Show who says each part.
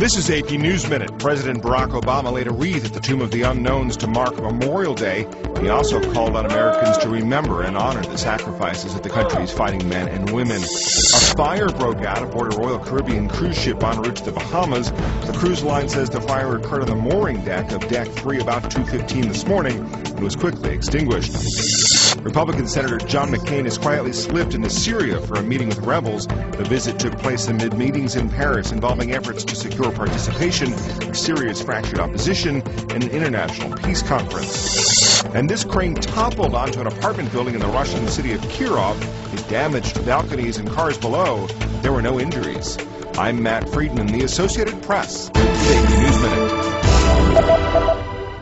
Speaker 1: This is AP News Minute. President Barack Obama laid a wreath at the Tomb of the Unknowns to mark Memorial Day. He also called on Americans to remember and honor the sacrifices of the country's fighting men and women. A fire broke out aboard a Royal Caribbean cruise ship en route to the Bahamas. The cruise line says the fire occurred on the mooring deck of Deck 3 about 2:15 this morning and was quickly extinguished. Republican Senator John McCain has quietly slipped into Syria for a meeting with rebels. The visit took place amid meetings in Paris involving efforts to secure participation of Syria's fractured opposition in an international peace conference. And this crane toppled onto an apartment building in the Russian city of Kirov. It damaged balconies and cars below. There were no injuries. I'm Matt Friedman, the Associated Press. Today's News Minute.